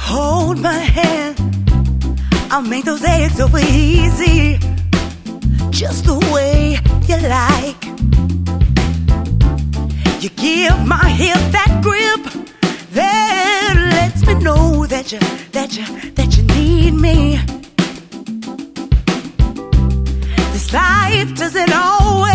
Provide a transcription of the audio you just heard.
Hold my hand, I'll make those eggs over easy, just the way you like. You give my hip that grip that lets me know that you need me. This life doesn't always